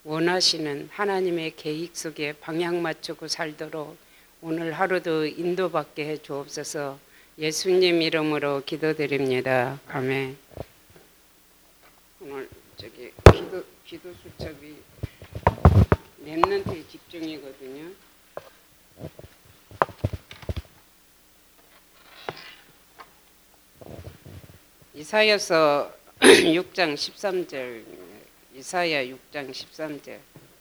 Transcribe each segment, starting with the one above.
원하시는 하나님의 계획 속에 방향 맞추고 살도록 오늘 하루도 인도받게 해 주옵소서. 예수님 이름으로 기도드립니다. 아멘. 오늘 기도 수첩이 렘넌트의 집중이거든요. 이사야서 6장 13절, 이사야 6장 13절.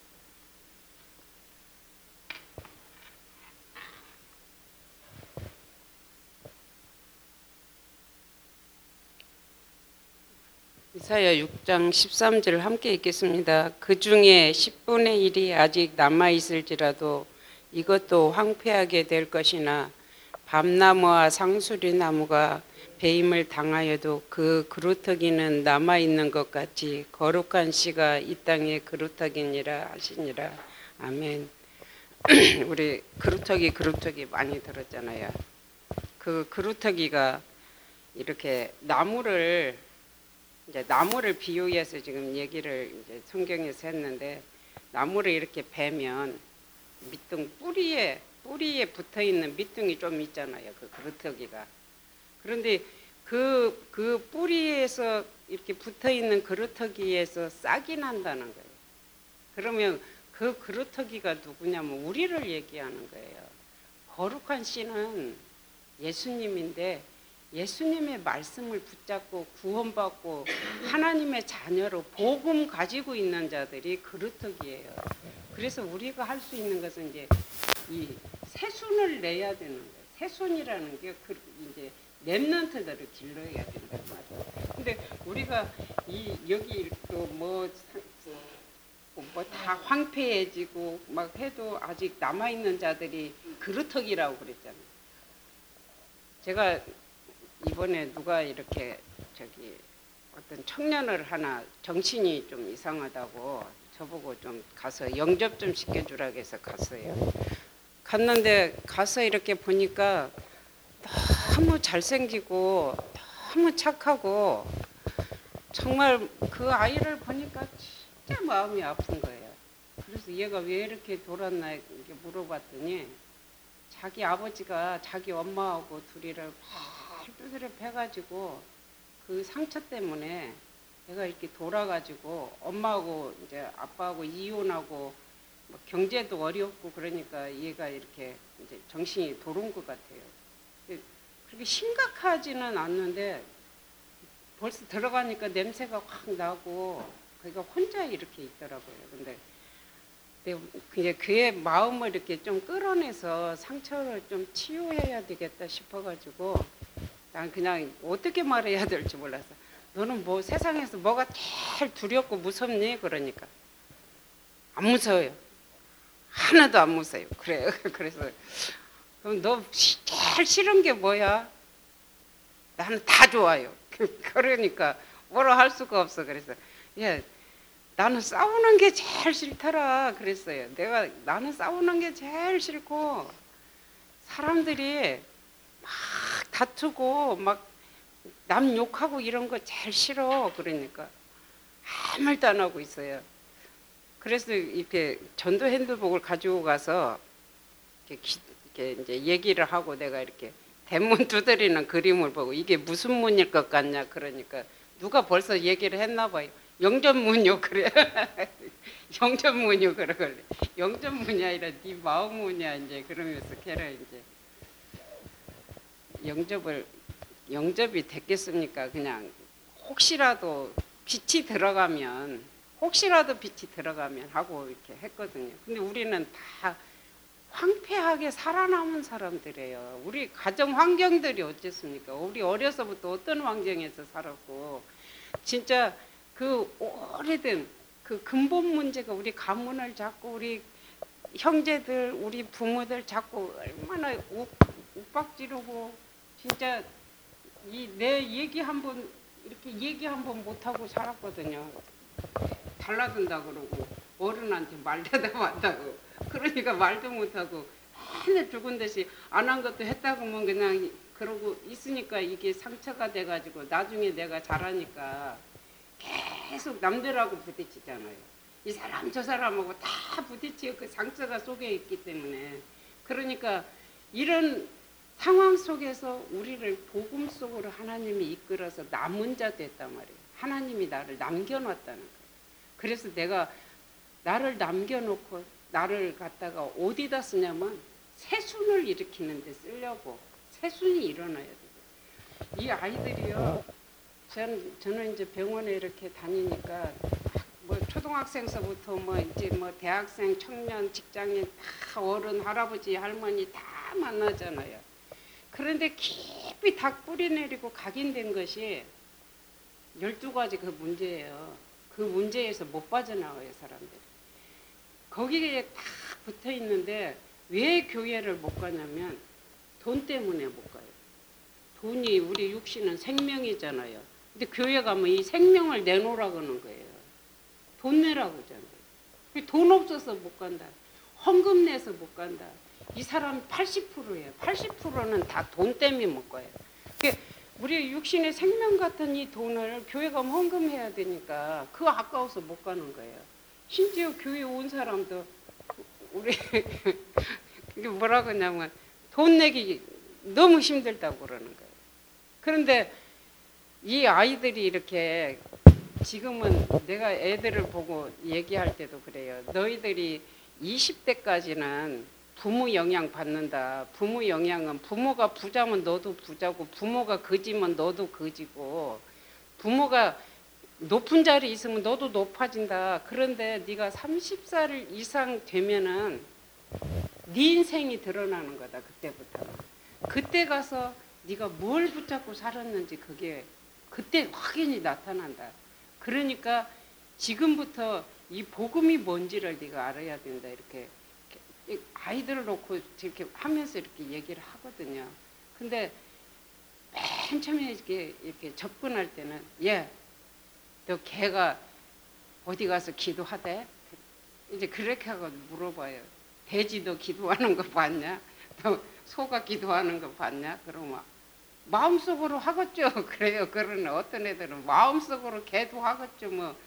이사야 6장 13절 함께 읽겠습니다. 그 중에 10분의 1이 아직 남아있을지라도 이것도 황폐하게 될 것이나 밤나무와 상수리나무가 배임을 당하여도 그 그루터기는 남아있는 것 같이 거룩한 씨가 이 땅에 그루터기니라 하시니라. 아멘. 우리 그루터기 많이 들었잖아요. 그 그루터기가 이렇게 나무를 비유해서 지금 얘기를 이제 성경에서 했는데, 나무를 이렇게 베면 밑둥 뿌리에 붙어 있는 밑둥이 좀 있잖아요. 그 그루터기가. 그런데 그 뿌리에서 이렇게 붙어 있는 그루터기에서 싹이 난다는 거예요. 그러면 그 그루터기가 누구냐면 우리를 얘기하는 거예요. 거룩한 씨는 예수님인데, 예수님의 말씀을 붙잡고 구원받고 하나님의 자녀로 복음 가지고 있는 자들이 그루터기예요. 그래서 우리가 할 수 있는 것은 이제 이 새순을 내야 되는 거예요. 새순이라는 게 이제 렘넌트들을 길러야 된다고 하죠. 근데 우리가 여기 뭐 다 황폐해지고 막 해도 아직 남아 있는 자들이 그루터기라고 그랬잖아요. 제가 이번에 누가 이렇게 어떤 청년을 하나 정신이 좀 이상하다고 저보고 좀 가서 영접 좀 시켜주라고 해서 갔어요. 갔는데 가서 이렇게 보니까 너무 잘생기고 너무 착하고, 정말 그 아이를 보니까 진짜 마음이 아픈 거예요. 그래서 얘가 왜 이렇게 돌았나 이렇게 물어봤더니 자기 아버지가 자기 엄마하고 둘이를 두드려 패가지고 그 상처 때문에 얘가 이렇게 돌아가지고 엄마하고 이제 아빠하고 이혼하고 뭐 경제도 어렵고 그러니까 얘가 이렇게 이제 정신이 돌아온 것 같아요. 그렇게 심각하지는 않는데 벌써 들어가니까 냄새가 확 나고 그가 혼자 이렇게 있더라고요. 근데 그의 마음을 이렇게 좀 끌어내서 상처를 좀 치유해야 되겠다 싶어가지고 난 그냥 어떻게 말해야 될지 몰라서, 너는 뭐 세상에서 뭐가 제일 두렵고 무섭니? 그러니까 안 무서워요. 하나도 안 무서워요. 그래요. 그래서 그럼 너 제일 싫은 게 뭐야? 나는 다 좋아요. 그러니까 뭐라 할 수가 없어. 그래서 나는 싸우는 게 제일 싫더라 그랬어요. 나는 싸우는 게 제일 싫고 사람들이 막 다투고 막 남 욕하고 이런 거 제일 싫어. 그러니까 아무 말도 안 하고 있어요. 그래서 이렇게 전도 핸드북을 가지고 가서 이렇게 이제 얘기를 하고, 내가 이렇게 대문 두드리는 그림을 보고 이게 무슨 문일 것 같냐 그러니까 누가 벌써 얘기를 했나 봐요. 영접문이요. 그래. 영접문이요. 그러길래 영접문이 아니라 네 마음문이야 이제 그러면서 걔를 이제 영접이 됐겠습니까? 그냥 혹시라도 빛이 들어가면 하고 이렇게 했거든요. 근데 우리는 다 황폐하게 살아남은 사람들이에요. 우리 가정 환경들이 어쨌습니까? 우리 어려서부터 어떤 환경에서 살았고, 진짜 그 오래된 그 근본 문제가 우리 가문을 잡고 우리 형제들, 우리 부모들 잡고 얼마나 욱박지르고, 진짜 내 얘기 한번 못하고 살았거든요. 달라든다 그러고 어른한테 말대다 만다고, 그러니까 말도 못하고 맨날 죽은 듯이 안 한 것도 했다고 하면 그냥 그러고 있으니까 이게 상처가 돼가지고 나중에 내가 자라니까 계속 남들하고 부딪히잖아요. 이 사람 저 사람하고 다 부딪히고 그 상처가 속에 있기 때문에 그러니까 이런 상황 속에서 우리를 복음 속으로 하나님이 이끌어서 남은 자 됐단 말이에요. 하나님이 나를 남겨놨다는 거예요. 그래서 내가 나를 남겨놓고 나를 갖다가 어디다 쓰냐면 새순을 일으키는 데 쓰려고 새순이 일어나야 돼요. 이 아이들이요. 저는 이제 병원에 이렇게 다니니까 뭐 초등학생서부터 뭐 이제 뭐 대학생, 청년, 직장인 다 어른, 할아버지, 할머니 다 만나잖아요. 그런데 깊이 다 뿌리내리고 각인된 것이 12가지 그 문제예요. 그 문제에서 못 빠져나와요, 사람들이. 거기에 딱 붙어 있는데 왜 교회를 못 가냐면 돈 때문에 못 가요. 돈이 우리 육신은 생명이잖아요. 근데 교회 가면 이 생명을 내놓으라고 하는 거예요. 돈 내라고 하잖아요. 돈 없어서 못 간다. 헌금 내서 못 간다. 이 사람 80%예요. 80%는 다 돈 때문에 못 가요. 우리 육신의 생명 같은 이 돈을 교회 가면 헌금해야 되니까 그거 아까워서 못 가는 거예요. 심지어 교회 온 사람도 우리 이게 뭐라고 하냐면 돈 내기 너무 힘들다고 그러는 거예요. 그런데 이 아이들이 이렇게 지금은 내가 애들을 보고 얘기할 때도 그래요. 너희들이 20대까지는 부모 영향 받는다. 부모 영향은 부모가 부자면 너도 부자고 부모가 거지면 너도 거지고 부모가 높은 자리에 있으면 너도 높아진다. 그런데 네가 30살 이상 되면은 네 인생이 드러나는 거다. 그때부터. 그때 가서 네가 뭘 붙잡고 살았는지 그게 그때 확연히 나타난다. 그러니까 지금부터 이 복음이 뭔지를 네가 알아야 된다. 이렇게 아이들을 놓고 이렇게 하면서 이렇게 얘기를 하거든요. 근데 맨 처음에 이렇게 접근할 때는 너 걔가 어디 가서 기도하대? 이제 그렇게 하고 물어봐요. 돼지도 기도하는 거 봤냐? 너 소가 기도하는 거 봤냐? 그러면 마음속으로 하겠죠. 그래요. 그러네. 어떤 애들은 마음속으로 걔도 하겠죠. 뭐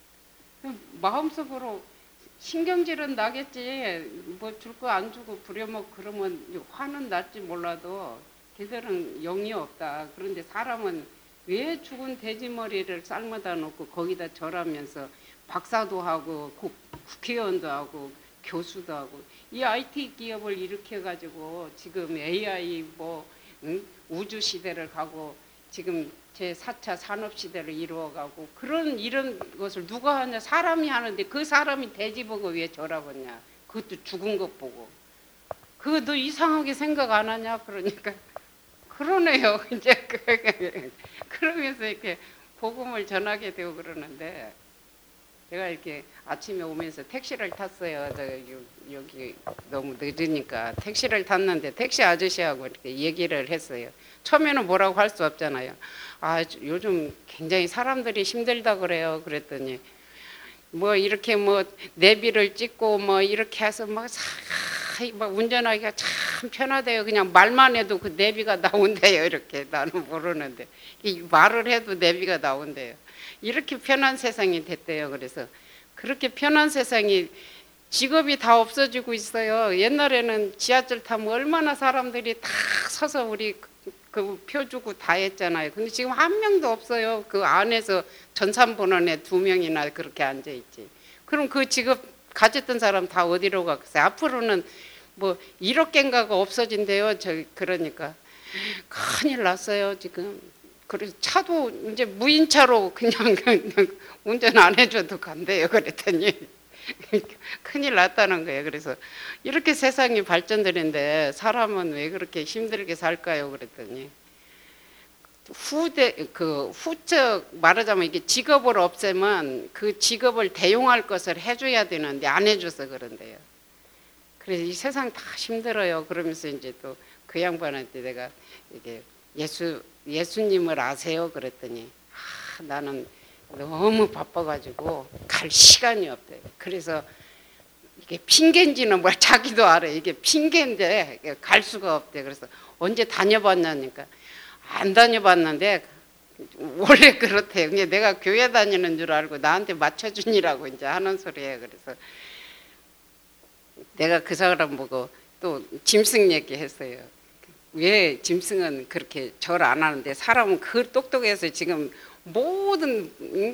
마음속으로 신경질은 나겠지. 뭐 줄 거 안 주고 부려먹고 그러면 화는 날지 몰라도 걔들은 영이 없다. 그런데 사람은 왜 죽은 돼지 머리를 삶아다 놓고 거기다 절하면서 박사도 하고 국회의원도 하고 교수도 하고 이 IT 기업을 일으켜가지고 지금 AI 우주 시대를 가고 지금 제4차 산업시대를 이루어가고 이런 것을 누가 하냐? 사람이 하는데 그 사람이 돼지 보고 왜 절하겠냐? 그것도 죽은 것 보고. 그거 너 이상하게 생각 안 하냐? 그러니까 그러네요. 이제 그러면서 이렇게 복음을 전하게 되고 그러는데 제가 이렇게 아침에 오면서 택시를 탔어요. 여기 너무 늦으니까 택시를 탔는데 택시 아저씨하고 이렇게 얘기를 했어요. 처음에는 뭐라고 할 수 없잖아요. 요즘 굉장히 사람들이 힘들다 그래요. 그랬더니 뭐 이렇게 뭐 내비를 찍고 뭐 이렇게 해서 막 운전하기가 참 편하대요. 그냥 말만 해도 그 내비가 나온대요. 이렇게 나는 모르는데 이 말을 해도 내비가 나온대요. 이렇게 편한 세상이 됐대요. 그래서 그렇게 편한 세상이 직업이 다 없어지고 있어요. 옛날에는 지하철 타면 얼마나 사람들이 다 서서 우리 그 표 주고 다 했잖아요. 근데 지금 한 명도 없어요. 그 안에서 전산번호에 2명이나 그렇게 앉아 있지. 그럼 그 직업 가졌던 사람 다 어디로 가겠어요? 앞으로는 뭐 1억 개인가가 없어진대요. 그러니까 큰일 났어요 지금. 그래서 차도 이제 무인차로 그냥 운전 안 해줘도 간대요. 그랬더니 큰일 났다는 거예요. 그래서 이렇게 세상이 발전되는데 사람은 왜 그렇게 힘들게 살까요? 그랬더니 후적 말하자면 이게 직업을 없애면 그 직업을 대용할 것을 해줘야 되는데 안 해줘서 그런데요. 그래서 이 세상 다 힘들어요. 그러면서 이제 또 그 양반한테 내가 이게 예수님을 아세요? 그랬더니 나는 너무 바빠가지고 갈 시간이 없대요. 그래서 이게 핑계인지는 뭘 자기도 알아요. 이게 핑계인데 갈 수가 없대. 그래서 언제 다녀봤냐니까 안 다녀봤는데 원래 그렇대요. 그냥 내가 교회 다니는 줄 알고 나한테 맞춰주니라고 이제 하는 소리예요. 그래서 내가 그 사람 보고 또 짐승 얘기했어요. 왜 짐승은 그렇게 절 안 하는데 사람은 그 똑똑해서 지금 모든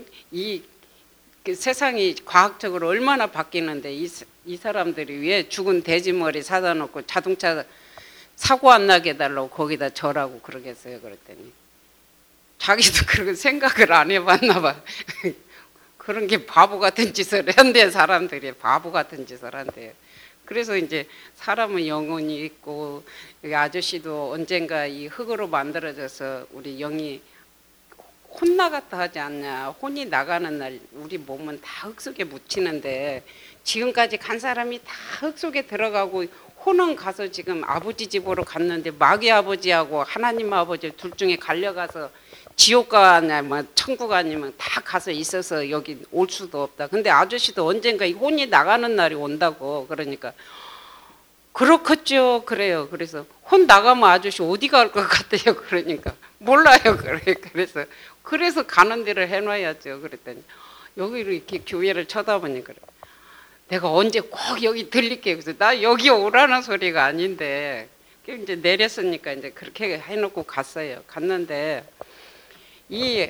그 세상이 과학적으로 얼마나 바뀌는데 이 사람들이 왜 죽은 돼지 머리 사다 놓고 자동차 사고 안 나게 해달라고 거기다 절하고 그러겠어요. 그랬더니 자기도 그런 생각을 안 해봤나 봐. 그런 게 바보 같은 짓을 한대. 사람들이 바보 같은 짓을 한대요. 그래서 이제 사람은 영혼이 있고 여기 아저씨도 언젠가 이 흙으로 만들어져서 우리 영이 혼나갔다 하지 않냐. 혼이 나가는 날 우리 몸은 다 흙 속에 묻히는데 지금까지 간 사람이 다 흙 속에 들어가고 혼은 가서 지금 아버지 집으로 갔는데 마귀 아버지하고 하나님 아버지 둘 중에 갈려가서 지옥 가냐 뭐 천국 아니면 다 가서 있어서 여기 올 수도 없다. 근데 아저씨도 언젠가 이 혼이 나가는 날이 온다고. 그러니까 그렇겠죠. 그래요. 그래서 혼 나가면 아저씨 어디 갈 것 같아요. 그러니까 몰라요. 그래. 그래서 가는 데를 해놔야죠. 그랬더니 여기 이렇게 교회를 쳐다보니까 그래. 내가 언제 꼭 여기 들릴게. 그래서 나 여기 오라는 소리가 아닌데 이제 내렸으니까 이제 그렇게 해놓고 갔어요. 갔는데 이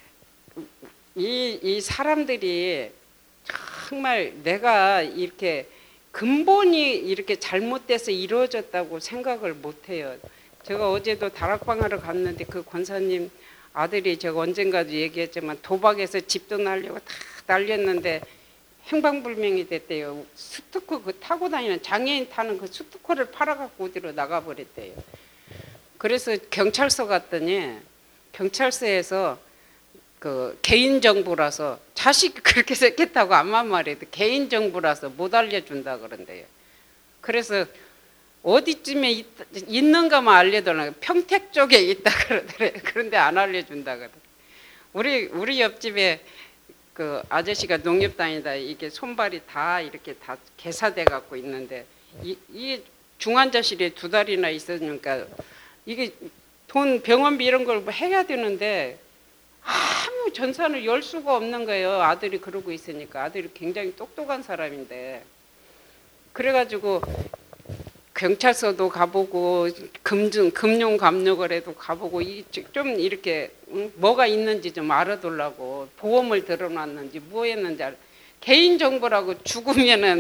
사람들이 정말 내가 이렇게 근본이 이렇게 잘못돼서 이루어졌다고 생각을 못해요. 제가 어제도 다락방하러 갔는데 그 권사님 아들이 제가 언젠가도 얘기했지만 도박에서 집도 날리고 다 날렸는데 행방불명이 됐대요. 스투커 그 타고 다니는 장애인 타는 그 스투커를 팔아갖고 어디로 나가버렸대요. 그래서 경찰서 갔더니 경찰서에서 그 개인정보라서 자식이 그렇게 생겼다고 암만 말해도 개인정보라서 못 알려준다 그런대요. 그래서 어디쯤에 있는가만 알려달라고 평택 쪽에 있다 그러더래요. 그런데 안 알려준다 그러더래요. 우리 옆집에 그 아저씨가 농협 다니다 이게 손발이 다 이렇게 다 개사돼 갖고 있는데 이 중환자실에 2달이나 있으니까 이게 돈 병원비 이런 걸 해야 되는데 아무 전산을 열 수가 없는 거예요. 아들이 그러고 있으니까. 아들이 굉장히 똑똑한 사람인데 그래가지고 경찰서도 가보고 금융감독원에도 가보고 좀 이렇게 뭐가 있는지 좀 알아두려고 보험을 들어놨는지 뭐 했는지 개인정보라고 죽으면은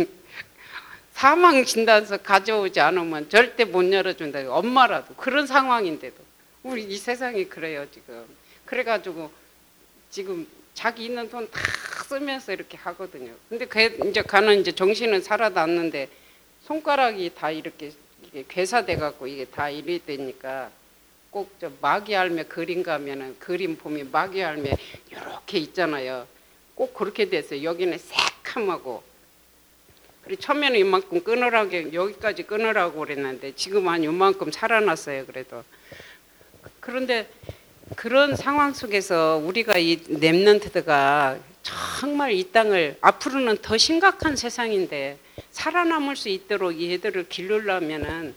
사망진단서 가져오지 않으면 절대 못 열어준다. 엄마라도 그런 상황인데도 우리 이 세상이 그래요 지금. 그래가지고 지금 자기 있는 돈 다 쓰면서 이렇게 하거든요. 근데 이제 가는 이제 정신은 살아났는데 손가락이 다 이렇게 괴사돼 갖고 이게 다 이래 되니까 꼭 저 마귀 알매 그림 가면은 그림 보면 마귀 알매 이렇게 있잖아요. 꼭 그렇게 됐어요. 여기는 새카하고. 그리고 처음에는 이만큼 끊으라고 여기까지 끊으라고 그랬는데 지금 한 이만큼 살아났어요. 그래도 그런데 그런 상황 속에서 우리가 이 렘넌트가 정말 이 땅을 앞으로는 더 심각한 세상인데 살아남을 수 있도록 얘들을 기르려면은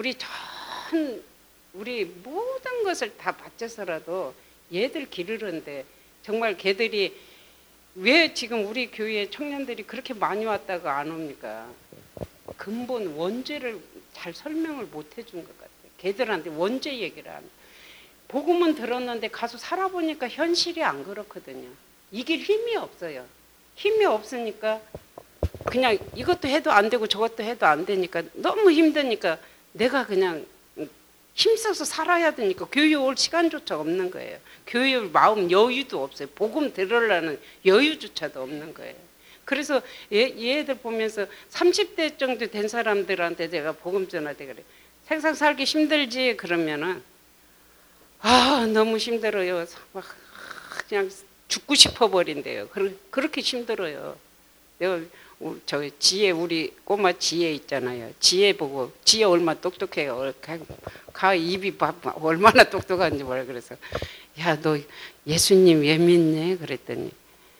우리 모든 것을 다 바쳐서라도 얘들 기르는데 정말 걔들이 왜 지금 우리 교회 청년들이 그렇게 많이 왔다가 안 옵니까? 근본 원죄를 잘 설명을 못 해준 것 같아요. 걔들한테 원죄 얘기를 안. 복음은 들었는데 가서 살아보니까 현실이 안 그렇거든요. 이길 힘이 없어요. 힘이 없으니까 그냥 이것도 해도 안 되고 저것도 해도 안 되니까 너무 힘드니까 내가 그냥 힘써서 살아야 되니까 교회 올 시간조차 없는 거예요. 교회 올 마음 여유도 없어요. 복음 들으려는 여유조차도 없는 거예요. 그래서 얘들 보면서 30대 정도 된 사람들한테 제가 복음 전할 때 그래요. 세상 살기 힘들지 그러면은 너무 힘들어요. 그냥 죽고 싶어 버린대요. 그렇게 힘들어요. 내가 저 지혜 우리 꼬마 지혜 있잖아요. 지혜 보고 지혜 얼마나 똑똑해요. 가 입이 얼마나 똑똑한지 몰라. 그래서 야 너 예수님 왜 믿니? 그랬더니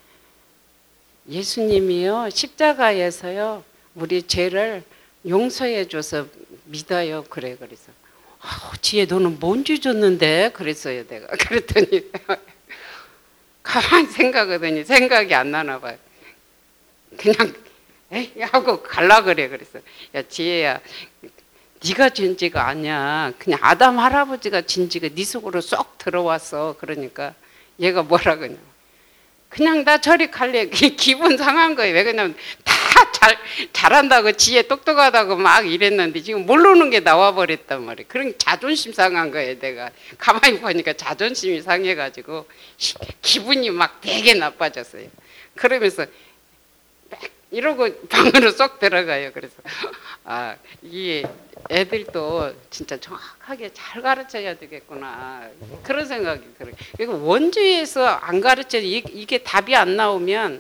예수님이요 십자가에서요 우리 죄를 용서해 줘서 믿어요. 그래서 지혜 너는 뭔지 줬는데? 그랬어요 내가. 그랬더니 가만히 생각하더니 생각이 안 나나 봐요. 그냥 에이 하고 갈라 그래. 그래서 야 지혜야, 네가 진지가 아니야. 그냥 아담 할아버지가 진지가 네 속으로 쏙 들어왔어. 그러니까 얘가 뭐라 그러냐, 그냥 나 저리 갈래. 기분 상한 거예요. 왜 그러냐면 다 잘한다고 지혜 똑똑하다고 막 이랬는데 지금 모르는 게 나와버렸단 말이에요. 그런 자존심 상한 거예요. 내가 가만히 보니까 자존심이 상해가지고 기분이 막 되게 나빠졌어요. 그러면서 이러고 방으로 쏙 들어가요. 그래서 이게 애들도 진짜 정확하게 잘 가르쳐야 되겠구나, 그런 생각이 들어요. 그리고 원주에서 안 가르쳐 이게 답이 안 나오면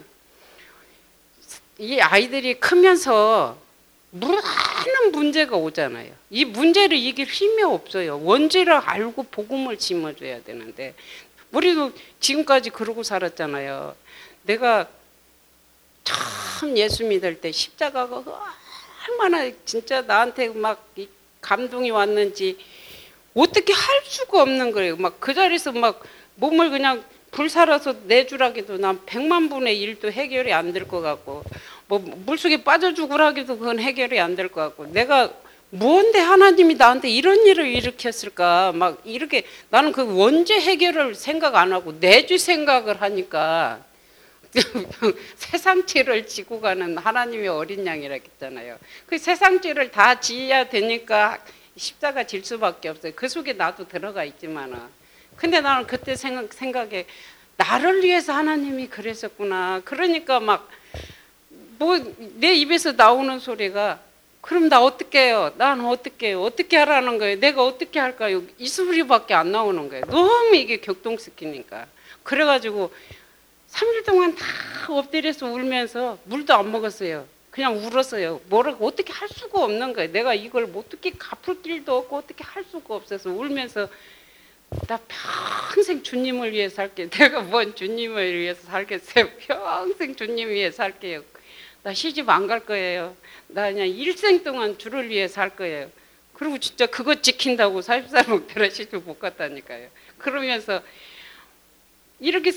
이 아이들이 크면서 많은 문제가 오잖아요. 이 문제를 이길 힘이 없어요. 원죄를 알고 복음을 심어줘야 되는데 우리도 지금까지 그러고 살았잖아요. 내가 처음 예수 믿을 때 십자가가 얼마나 진짜 나한테 막 감동이 왔는지 어떻게 할 수가 없는 거예요. 막 그 자리에서 막 몸을 그냥 불살아서 내주라기도 난 100만 분의 1도 해결이 안 될 것 같고, 뭐 물속에 빠져 죽으라기도 그건 해결이 안 될 것 같고, 내가 뭔데 하나님이 나한테 이런 일을 일으켰을까, 막 이렇게 나는 그 원죄 해결을 생각 안 하고 내주 생각을 하니까 세상죄를 지고 가는 하나님의 어린 양이라 했잖아요. 그 세상죄를 다 지어야 되니까 십자가 질 수밖에 없어요. 그 속에 나도 들어가 있지만은. 근데 나는 그때 생각에 나를 위해서 하나님이 그랬었구나. 그러니까 막 뭐 내 입에서 나오는 소리가 그럼 나 어떻게 해요? 난 어떻게 해요? 어떻게 하라는 거예요? 내가 어떻게 할까요? 이 소리밖에 안 나오는 거예요. 너무 이게 격동시키니까. 그래가지고 3일 동안 다 엎드려서 울면서 물도 안 먹었어요. 그냥 울었어요. 뭐라고 어떻게 할 수가 없는 거예요. 내가 이걸 어떻게 갚을 길도 없고 어떻게 할 수가 없어서 울면서 나 평생 주님을 위해 살게. 내가 뭔 주님을 위해서 살겠어요. 평생 주님 위해 살게요. 나 시집 안 갈 거예요. 나 그냥 일생 동안 주를 위해 살 거예요. 그리고 진짜 그거 지킨다고 40살 먹더라 시집 못 갔다니까요. 그러면서 이렇게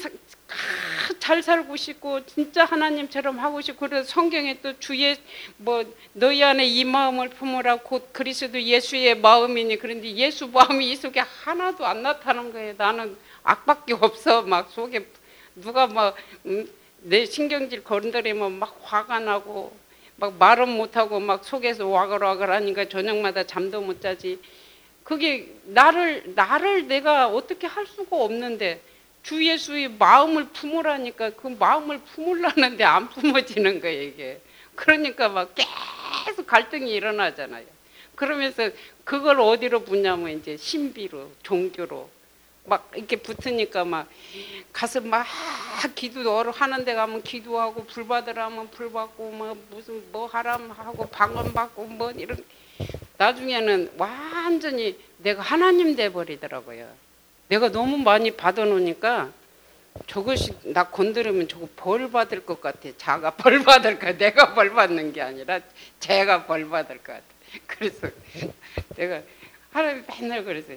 잘 살고 싶고 진짜 하나님처럼 하고 싶고, 그래서 성경에 또 주의 뭐 너희 안에 이 마음을 품으라 곧 그리스도 예수의 마음이니, 그런데 예수 마음이 이 속에 하나도 안 나타나는 거예요. 나는 악밖에 없어. 막 속에 누가 막 내 신경질 건드리면 막 화가 나고 막 말은 못하고 막 속에서 와글와글 하니까 저녁마다 잠도 못 자지. 그게 나를 내가 어떻게 할 수가 없는데 주 예수의 마음을 품으라니까 그 마음을 품으려는데 안 품어지는 거예요 이게. 그러니까 막 계속 갈등이 일어나잖아요. 그러면서 그걸 어디로 붙냐면 이제 신비로, 종교로 막 이렇게 붙으니까 막 가서 막 기도 하는 데 가면 기도하고 불 받으라면 불 받고 뭐 무슨 뭐 하라면 하고 방언 받고 뭐 이런. 나중에는 완전히 내가 하나님 돼 버리더라고요. 내가 너무 많이 받아놓으니까 저것이 나 건드리면 저거 벌 받을 것 같아. 자가 벌 받을 거야. 내가 벌 받는 게 아니라 제가 벌 받을 것 같아. 그래서 내가 하나님 맨날 그랬어요.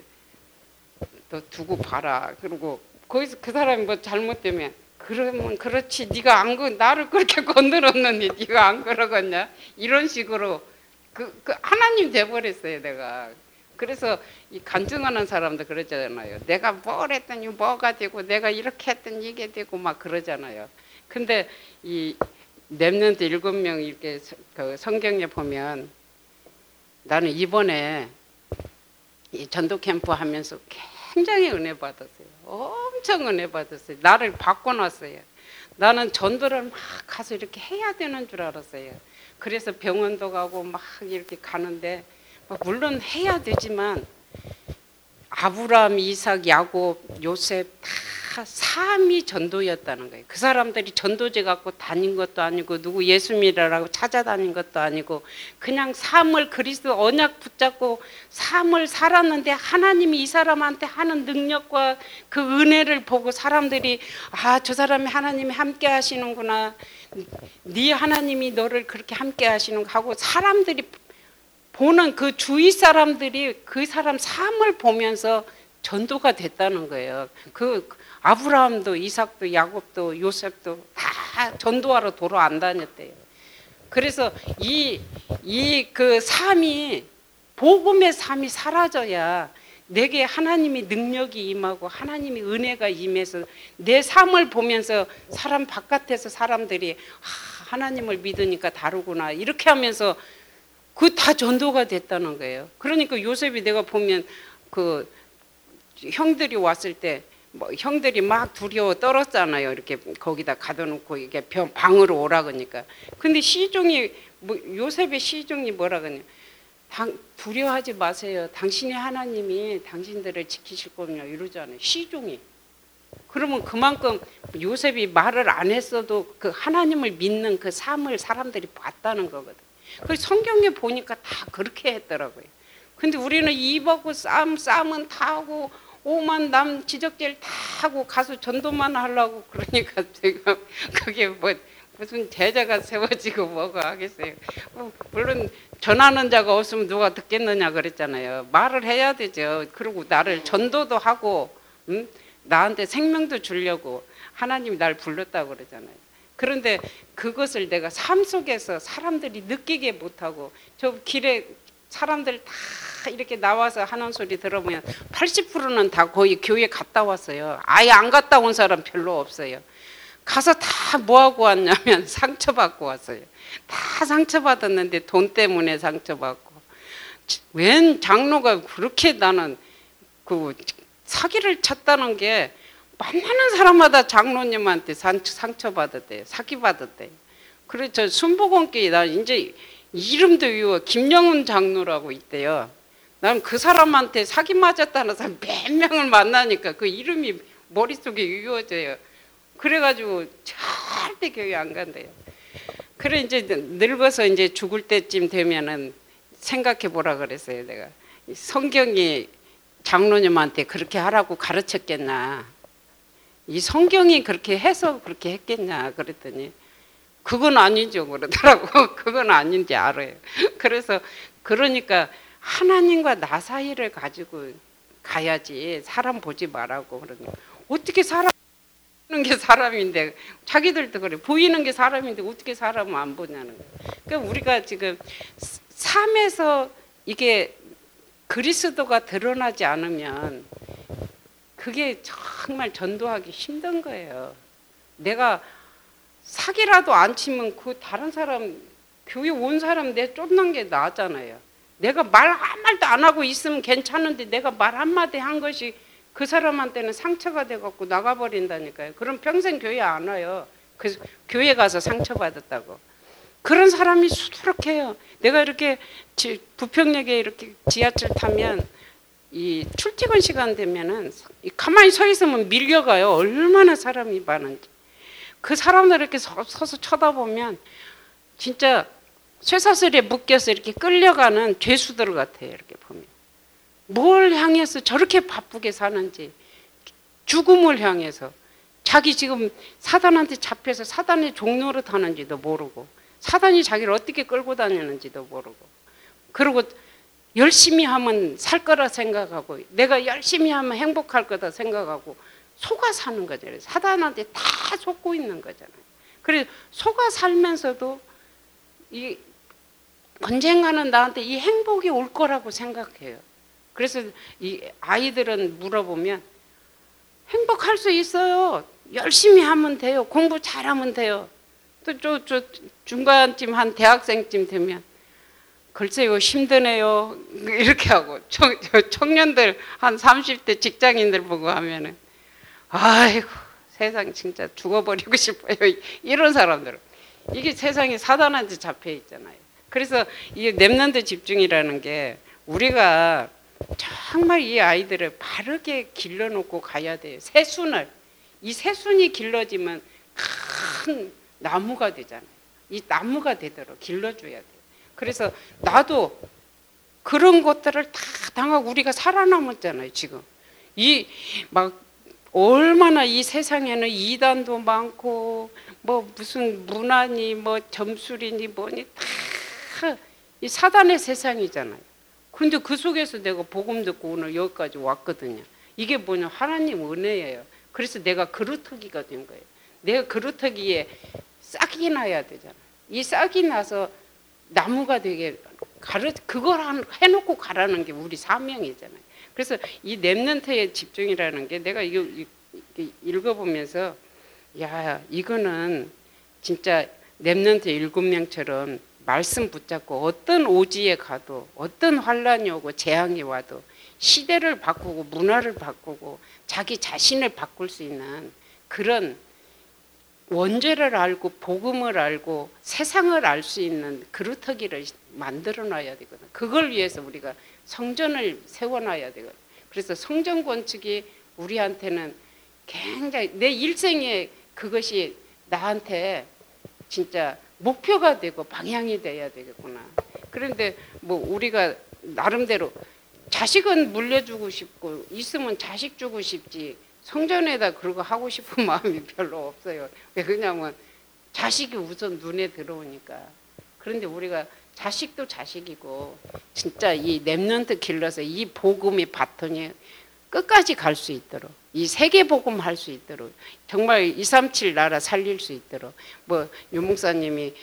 너 두고 봐라. 그리고 거기서 그 사람이 뭐 잘못되면 그러면 그렇지. 네가 안 나를 그렇게 건드렸는데 네가 안 그러겠냐. 이런 식으로 그 하나님 돼버렸어요 내가. 그래서 이 간증하는 사람도 그러잖아요. 내가 뭘 했더니 뭐가 되고 내가 이렇게 했더니 이게 되고 막 그러잖아요. 근데 이 렘넌트 7명 이렇게 그 성경에 보면 나는 이번에 이 전도 캠프 하면서 굉장히 은혜 받았어요. 엄청 은혜 받았어요. 나를 바꿔놨어요. 나는 전도를 막 가서 이렇게 해야 되는 줄 알았어요. 그래서 병원도 가고 막 이렇게 가는데 물론 해야 되지만 아브라함, 이삭, 야곱, 요셉 다 삶이 전도였다는 거예요. 그 사람들이 전도제 갖고 다닌 것도 아니고 누구 예수 믿으라고 찾아다닌 것도 아니고 그냥 삶을 그리스도 언약 붙잡고 삶을 살았는데 하나님이 이 사람한테 하는 능력과 그 은혜를 보고 사람들이 저 사람이 하나님이 함께 하시는구나. 네 하나님이 너를 그렇게 함께 하시는 거 하고 사람들이 보는 그 주위 사람들이 그 사람 삶을 보면서 전도가 됐다는 거예요. 그 아브라함도 이삭도 야곱도 요셉도 다 전도하러 도로 안 다녔대요. 그래서 이 그 삶이 복음의 삶이 사라져야 내게 하나님이 능력이 임하고 하나님이 은혜가 임해서 내 삶을 보면서 사람 바깥에서 사람들이 하나님을 믿으니까 다르구나 이렇게 하면서 그 다 전도가 됐다는 거예요. 그러니까 요셉이 내가 보면 그 형들이 왔을 때 뭐 형들이 막 두려워 떨었잖아요. 이렇게 거기다 가둬놓고 이게 방으로 오라 그러니까. 근데 시종이 뭐 요셉의 시종이 뭐라 그러냐? 두려워하지 마세요. 당신의 하나님이 당신들을 지키실 겁니다. 이러잖아요. 시종이. 그러면 그만큼 요셉이 말을 안 했어도 그 하나님을 믿는 그 삶을 사람들이 봤다는 거거든. 그 성경에 보니까 다 그렇게 했더라고요. 근데 우리는 입하고 쌈은 다 하고 오만 남 지적질 다 하고 가서 전도만 하려고 그러니까 제가 그게 뭐 무슨 제자가 세워지고 뭐가 하겠어요. 물론 전하는 자가 없으면 누가 듣겠느냐 그랬잖아요. 말을 해야 되죠. 그리고 나를 전도도 하고 나한테 생명도 주려고 하나님이 날 불렀다고 그러잖아요. 그런데 그것을 내가 삶 속에서 사람들이 느끼게 못하고 저 길에 사람들 다 이렇게 나와서 하는 소리 들어보면 80%는 다 거의 교회 갔다 왔어요. 아예 안 갔다 온 사람 별로 없어요. 가서 다 뭐하고 왔냐면 상처받고 왔어요. 다 상처받았는데 돈 때문에 상처받고. 웬 장로가 그렇게 나는 그 사기를 쳤다는 게 만나는 사람마다 장로님한테 상처받았대요. 사기받았대요. 그래서 저 순복음교회 나 이제 이름도 외워 김영훈 장로라고 있대요. 난 그 사람한테 사기 맞았다는 사람 몇 명을 만나니까 그 이름이 머릿속에 외워져요. 그래가지고 절대 교회 안 간대요. 그래 이제 늙어서 이제 죽을 때쯤 되면은 생각해 보라 그랬어요. 내가 성경이 장로님한테 그렇게 하라고 가르쳤겠나? 이 성경이 그렇게 해서 그렇게 했겠냐? 그랬더니 그건 아니죠 그러더라고. 그건 아닌지 알아요. 그래서 그러니까 하나님과 나 사이를 가지고 가야지 사람 보지 말라고. 그러니 어떻게 사람 보이는 게 사람인데 자기들도 그래 보이는 게 사람인데 어떻게 사람을 안 보냐는 거예요. 그러니까 우리가 지금 삶에서 이게 그리스도가 드러나지 않으면 그게 정말 전도하기 힘든 거예요. 내가 사기라도 안 치면 그 다른 사람 교회 온 사람 내 쫓는 게 나잖아요. 내가 말 한마디도 안 하고 있으면 괜찮은데 내가 말 한마디 한 것이 그 사람한테는 상처가 돼갖고 나가버린다니까요. 그럼 평생 교회 안 와요. 그 교회 가서 상처받았다고. 그런 사람이 수두룩해요. 내가 이렇게 부평역에 이렇게 지하철 타면 이 출퇴근 시간 되면은 가만히 서 있으면 밀려가요. 얼마나 사람이 많은지. 그 사람들 이렇게 서서 쳐다보면 진짜 쇠사슬에 묶여서 이렇게 끌려가는 죄수들 같아요. 이렇게 보면. 뭘 향해서 저렇게 바쁘게 사는지. 죽음을 향해서. 자기 지금 사단한테 잡혀서 사단의 종노릇 하는지도 모르고 사단이 자기를 어떻게 끌고 다니는지도 모르고 그리고 열심히 하면 살 거라 생각하고 내가 열심히 하면 행복할 거다 생각하고 속아 사는 거잖아요. 사단한테 다 속고 있는 거잖아요. 그래서 속아 살면서도 이 언젠가는 나한테 이 행복이 올 거라고 생각해요. 그래서 이 아이들은 물어보면 행복할 수 있어요. 열심히 하면 돼요. 공부 잘하면 돼요. 또 저 중간쯤 한 대학생쯤 되면 글쎄요 힘드네요. 이렇게 하고 청년들 한 30대 직장인들 보고 하면은 아이고 세상 진짜 죽어버리고 싶어요. 이런 사람들은 이게 세상이 사단한테 잡혀 있잖아요. 그래서 이 렘넌트 집중이라는 게 우리가 정말 이 아이들을 바르게 길러놓고 가야 돼요. 새순을. 이 새순이 길러지면 큰 나무가 되잖아요. 이 나무가 되도록 길러줘야 돼요. 그래서 나도 그런 것들을 다 당하고 우리가 살아남았잖아요. 지금 이 막 얼마나 이 세상에는 이단도 많고 뭐 무슨 문화니 뭐 점술이니 뭐니 다 이 사단의 세상이잖아요. 근데 그 속에서 내가 복음 듣고 오늘 여기까지 왔거든요. 이게 뭐냐? 하나님 은혜예요. 그래서 내가 그루터기가 된 거예요. 내가 그루터기에 싹이 나야 되잖아요. 이 싹이 나서 나무가 되게 그걸 해놓고 가라는 게 우리 사명이잖아요. 그래서 이 렘넌트의 집중이라는 게 내가 이거 읽어보면서 야, 이거는 진짜 렘넌트 7명처럼 말씀 붙잡고 어떤 오지에 가도 어떤 환란이 오고 재앙이 와도 시대를 바꾸고 문화를 바꾸고 자기 자신을 바꿀 수 있는 그런 원죄를 알고 복음을 알고 세상을 알 수 있는 그루터기를 만들어 놔야 되거든. 그걸 위해서 우리가 성전을 세워놔야 되거든. 그래서 성전 건축이 우리한테는 굉장히 내 일생에 그것이 나한테 진짜 목표가 되고 방향이 돼야 되겠구나. 그런데 뭐 우리가 나름대로 자식은 물려주고 싶고 있으면 자식 주고 싶지 성전에다 그러고 하고 싶은 마음이 별로 없어요. 왜 그러냐면 자식이 우선 눈에 들어오니까. 그런데 우리가 자식도 자식이고 진짜 이 렘넌트 길러서 이 복음의 바톤이 끝까지 갈 수 있도록 이 세계 복음 할 수 있도록 정말 237 나라 살릴 수 있도록 뭐 유목사님이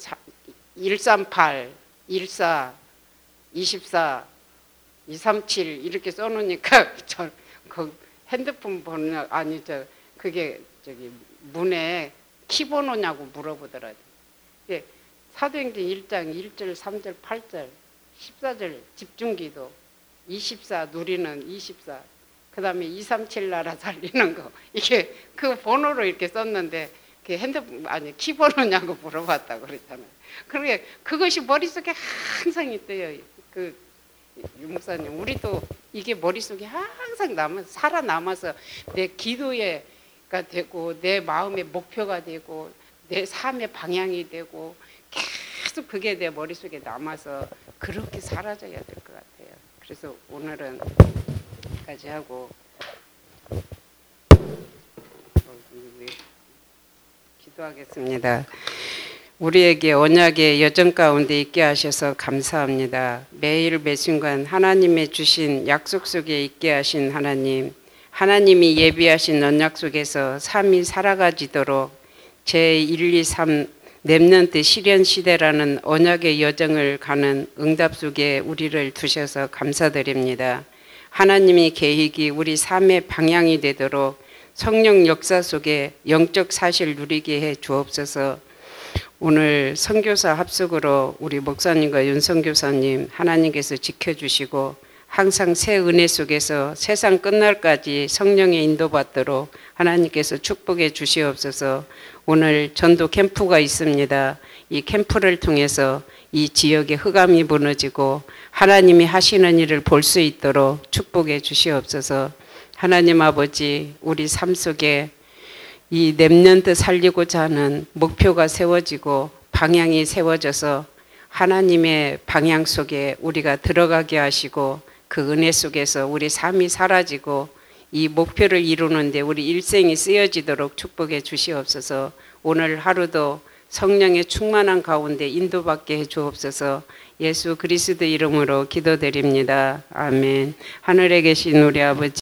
138, 14, 24, 237 이렇게 써놓으니까 저 그 핸드폰 번호 아니 그게 저기 문에 키번호냐고 물어보더라고요. 예, 사도행전 1장 1절, 3절, 8절, 14절 집중기도 24 누리는 24 그다음에 237 나라 살리는 거 이게 그 번호로 이렇게 썼는데 그 핸드폰 아니 키번호냐고 물어봤다고 그랬잖아요. 그게 그것이 머릿속에 항상 있대요. 그 유목사님 우리도 이게 머릿속에 항상 살아남아서 내 기도가 되고 내 마음의 목표가 되고 내 삶의 방향이 되고 계속 그게 내 머릿속에 남아서 그렇게 사라져야 될 것 같아요. 그래서 오늘은 여기까지 하고 기도하겠습니다. 우리에게 언약의 여정 가운데 있게 하셔서 감사합니다. 매일 매순간 하나님의 주신 약속 속에 있게 하신 하나님, 하나님이 예비하신 언약 속에서 삶이 살아가지도록 제123 렘넌트 시련 시대라는 언약의 여정을 가는 응답 속에 우리를 두셔서 감사드립니다. 하나님의 계획이 우리 삶의 방향이 되도록 성령 역사 속에 영적 사실 누리게 해 주옵소서. 오늘 선교사 합숙으로 우리 목사님과 윤선교사님 하나님께서 지켜주시고 항상 새 은혜 속에서 세상 끝날까지 성령의 인도받도록 하나님께서 축복해 주시옵소서. 오늘 전도 캠프가 있습니다. 이 캠프를 통해서 이 지역의 흑암이 무너지고 하나님이 하시는 일을 볼 수 있도록 축복해 주시옵소서. 하나님 아버지 우리 삶 속에 이 렘넌트 살리고자 하는 목표가 세워지고 방향이 세워져서 하나님의 방향 속에 우리가 들어가게 하시고 그 은혜 속에서 우리 삶이 사라지고 이 목표를 이루는데 우리 일생이 쓰여지도록 축복해 주시옵소서. 오늘 하루도 성령의 충만한 가운데 인도받게 해 주옵소서. 예수 그리스도 이름으로 기도드립니다. 아멘. 하늘에 계신 우리 아버지